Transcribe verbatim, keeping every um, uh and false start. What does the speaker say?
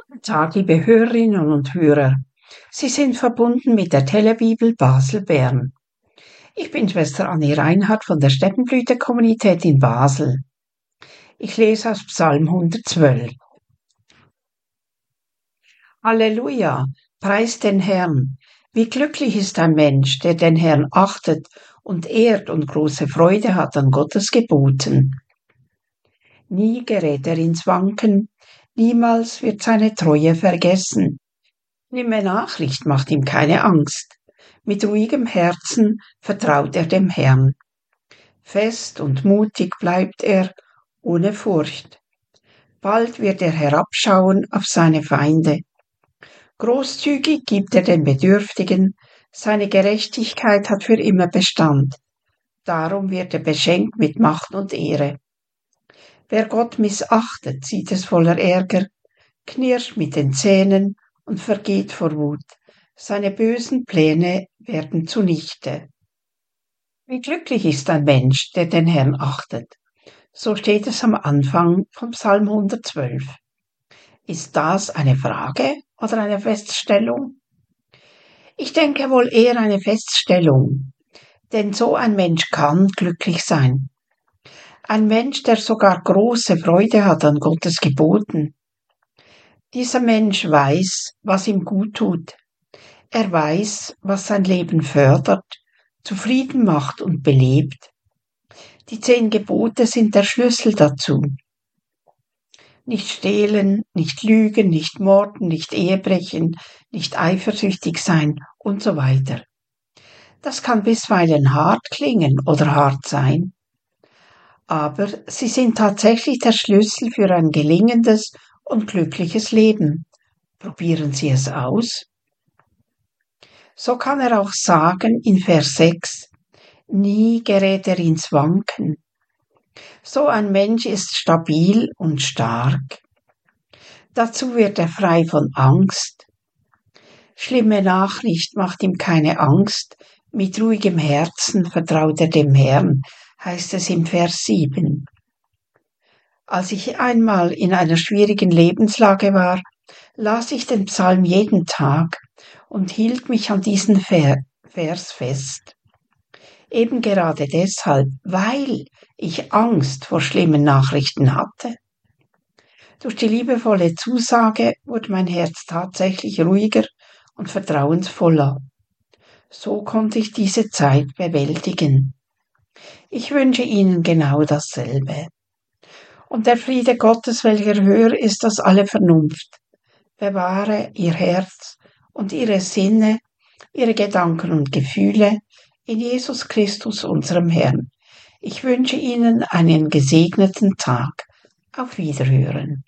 Guten Tag, liebe Hörerinnen und Hörer. Sie sind verbunden mit der Telebibel Basel-Bern. Ich bin Schwester Anni Reinhardt von der Steppenblüte-Kommunität in Basel. Ich lese aus Psalm hundertzwölf. Halleluja, preist den Herrn. Wie glücklich ist ein Mensch, der den Herrn achtet und ehrt und große Freude hat an Gottes Geboten. Nie gerät er ins Wanken, niemals wird seine Treue vergessen. Schlimme Nachricht macht ihm keine Angst. Mit ruhigem Herzen vertraut er dem Herrn. Fest und mutig bleibt er, ohne Furcht. Bald wird er herabschauen auf seine Feinde. Großzügig gibt er den Bedürftigen, seine Gerechtigkeit hat für immer Bestand. Darum wird er beschenkt mit Macht und Ehre. Wer Gott missachtet, sieht es voller Ärger, knirscht mit den Zähnen und vergeht vor Wut. Seine bösen Pläne werden zunichte. Wie glücklich ist ein Mensch, der den Herrn achtet. So steht es am Anfang vom Psalm hundertzwölf. Ist das eine Frage oder eine Feststellung? Ich denke wohl eher eine Feststellung, denn so ein Mensch kann glücklich sein. Ein Mensch, der sogar große Freude hat an Gottes Geboten. Dieser Mensch weiß, was ihm gut tut. Er weiß, was sein Leben fördert, zufrieden macht und belebt. Die zehn Gebote sind der Schlüssel dazu. Nicht stehlen, nicht lügen, nicht morden, nicht Ehebrechen, nicht eifersüchtig sein und so weiter. Das kann bisweilen hart klingen oder hart sein, aber sie sind tatsächlich der Schlüssel für ein gelingendes und glückliches Leben. Probieren Sie es aus. So kann er auch sagen in Vers sechs, nie gerät er ins Wanken. So ein Mensch ist stabil und stark. Dazu wird er frei von Angst. Schlimme Nachricht macht ihm keine Angst. Mit ruhigem Herzen vertraut er dem Herrn, heißt es im Vers sieben. Als ich einmal in einer schwierigen Lebenslage war, las ich den Psalm jeden Tag und hielt mich an diesen Vers fest. Eben gerade deshalb, weil ich Angst vor schlimmen Nachrichten hatte. Durch die liebevolle Zusage wurde mein Herz tatsächlich ruhiger und vertrauensvoller. So konnte ich diese Zeit bewältigen. Ich wünsche Ihnen genau dasselbe. Und der Friede Gottes, welcher höher ist als alle Vernunft, bewahre Ihr Herz und Ihre Sinne, Ihre Gedanken und Gefühle in Jesus Christus, unserem Herrn. Ich wünsche Ihnen einen gesegneten Tag. Auf Wiederhören.